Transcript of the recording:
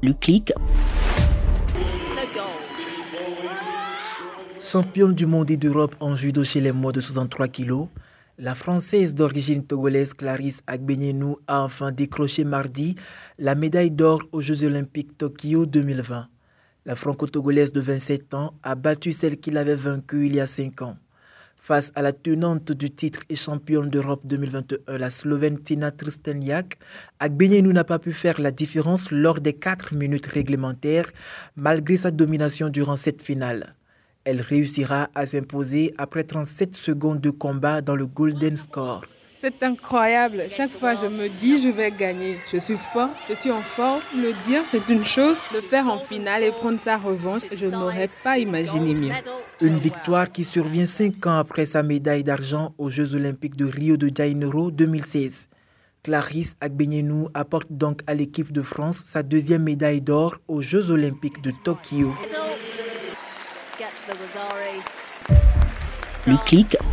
Le clic. Championne du monde et d'Europe en judo chez les moins de 63 kg, la Française d'origine togolaise Clarisse Agbenienou a enfin décroché mardi la médaille d'or aux Jeux Olympiques Tokyo 2020. La franco-togolaise de 27 ans a battu celle qui l'avait vaincue il y a 5 ans. Face à la tenante du titre et championne d'Europe 2021, la Slovène Tina Trsteniak, Agbenienou n'a pas pu faire la différence lors des 4 minutes réglementaires, malgré sa domination durant cette finale. Elle réussira à s'imposer après 37 secondes de combat dans le Golden Score. C'est incroyable. Chaque fois, je me dis je vais gagner. Je suis fort, je suis en forme. Le dire, c'est une chose. Le faire en finale et prendre sa revanche, je n'aurais pas imaginé mieux. Une victoire qui survient 5 ans après sa médaille d'argent aux Jeux Olympiques de Rio de Janeiro 2016. Clarisse Agbenienou apporte donc à l'équipe de France sa deuxième médaille d'or aux Jeux Olympiques de Tokyo. Le clic.